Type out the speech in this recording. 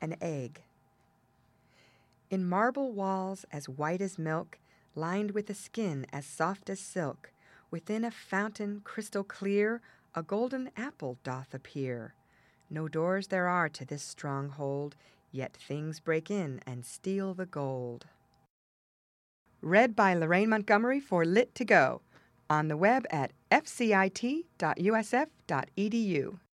an egg. In marble walls as white as milk, lined with a skin as soft as silk, within a fountain crystal clear, a golden apple doth appear. No doors there are to this stronghold, yet things break in and steal the gold. Read by Lorraine Montgomery for Lit2Go, on the web at fcit.usf.edu.